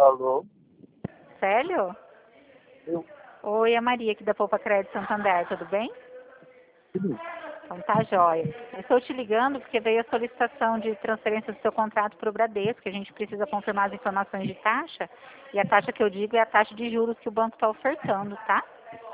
Alô? Célio? Eu? Oi, a Maria aqui da Poupa Crédito Santander, tudo bem? Tudo? Então tá jóia. Eu estou te ligando porque veio a solicitação de transferência do seu contrato para o Bradesco, que a gente precisa confirmar as informações de taxa, e a taxa que eu digo é a taxa de juros que o banco está ofertando, tá?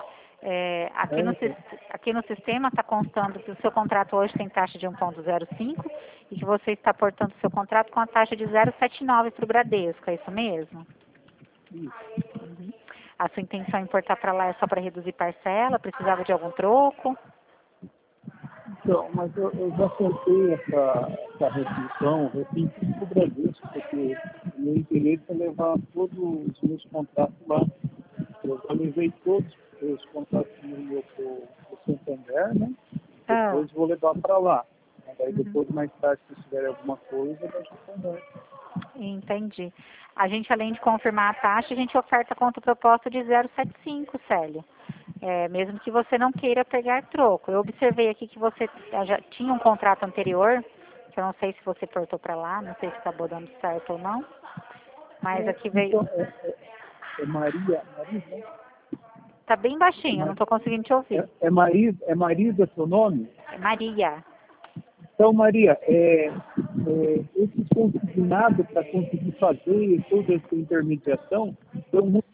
Aqui no sistema está constando que o seu contrato hoje tem taxa de 1,05 e que você está portando o seu contrato com a taxa de 0,79 para o Bradesco, é isso mesmo? Isso. Uhum. A sua intenção em importar para lá é só para reduzir parcela? Precisava de algum troco? Então, mas eu já tentei essa restrição, eu pedi para o Bradesco, porque o meu interesse é levar todos os meus contratos lá. Eu já levei todos os contratos meus para o Santander, né? Ah, Depois vou levar para lá. Aí uhum. depois, mais tarde, se tiver alguma coisa, a gente conversa. Entendi. A gente, além de confirmar a taxa, a gente oferta conta proposta de 0,75, Célio. Mesmo que você não queira pegar troco. Eu observei aqui que você já tinha um contrato anterior, que eu não sei se você portou para lá, não sei se acabou dando certo ou não, mas aqui veio. Então, é Maria, né? Tá bem baixinho, eu não estou conseguindo te ouvir. É Marisa seu nome? É Maria. Então, Maria, esses consignados para conseguir fazer toda essa intermediação são muito